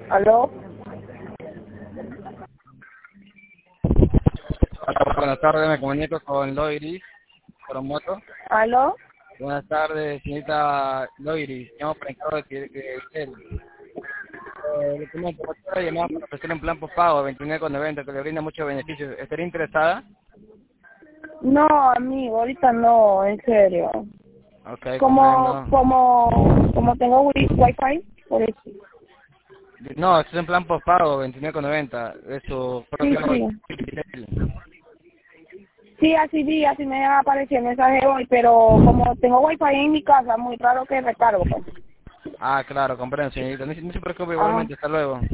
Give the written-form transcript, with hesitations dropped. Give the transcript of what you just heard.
¿Aló? Hola, buenas tardes, me comunico con Loiris, Promoto. ¿Aló? Buenas tardes, señorita Loiris, llamo para encargo de usted. Le comento, esta llamada para ofrecer un plan postpago 29,90 que le brinda muchos beneficios. ¿Estaría interesada? No, amigo, ahorita no, en serio. Ok, Como, comprendo. como, como tengo wifi, por eso. No, este es un plan postpago 29,90 de su Sí, propio sí. email. Sí, así me apareció el mensaje hoy, pero como tengo wifi en mi casa, muy raro que recargo, pues. Ah, claro, comprendo, señorita. No se preocupe, Ah, igualmente. Hasta luego.